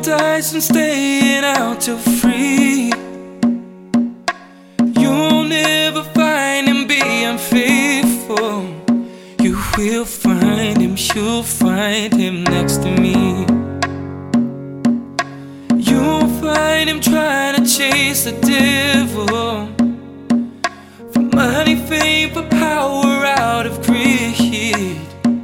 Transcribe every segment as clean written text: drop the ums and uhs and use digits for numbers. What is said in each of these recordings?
dice and staying out till free. You'll never find him being unfaithful. You will find him, you'll find him next to me. You'll find him trying to chase the devil, for money, fame, for power, out of greed.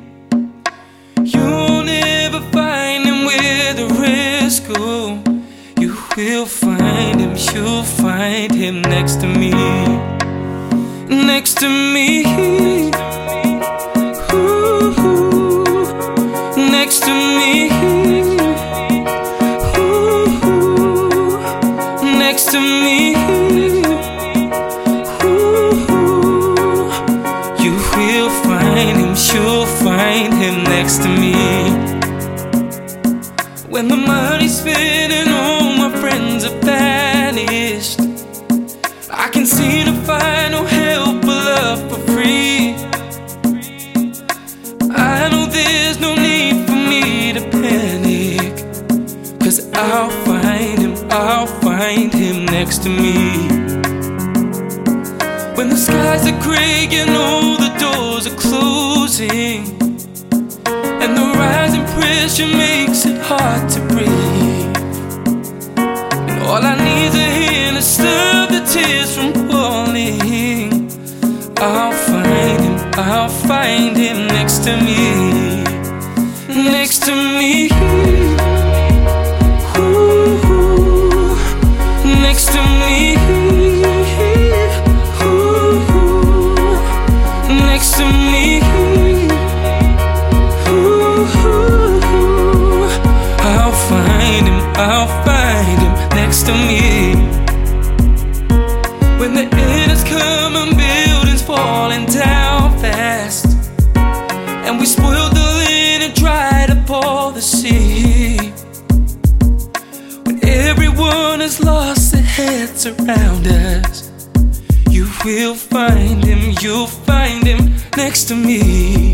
You'll never find him where the rest go. You will find him, you'll find him next to me. Next to me. Ooh, next to me. Ooh, next to me. Ooh, you will find him, you'll find him next to me. When the money's spent and all my friends have vanished, I can seem to find no help or love for free. I know there's no need for me to panic, 'cause I'll find him next to me. When the skies are gray and all the doors are closing, and the rising pressure makes it hard to breathe, and all I need is a hand to stop the tears from falling, I'll find him next to me. Next to me. Ooh, next to me. Ooh, next to me. I'll find him next to me. When the end is coming, buildings falling down fast, and we spoiled the land and dried up all the sea. When everyone has lost their heads around us, you will find him, you'll find him next to me.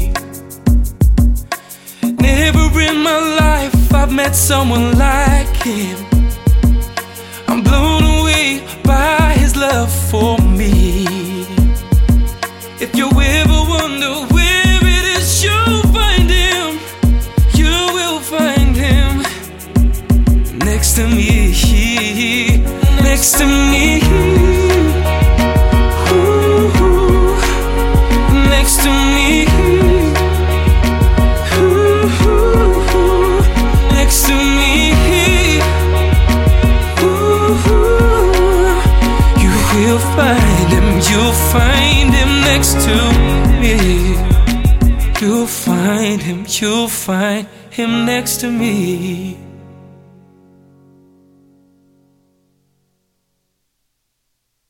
Never in my life I've met someone like him. I'm blown away by his love for me. If you ever wonder where it is, you'll find him, you will find him next to me, next to me. Ooh, next to me. Next to me. Ooh, you'll find him next to me. You'll find him next to me.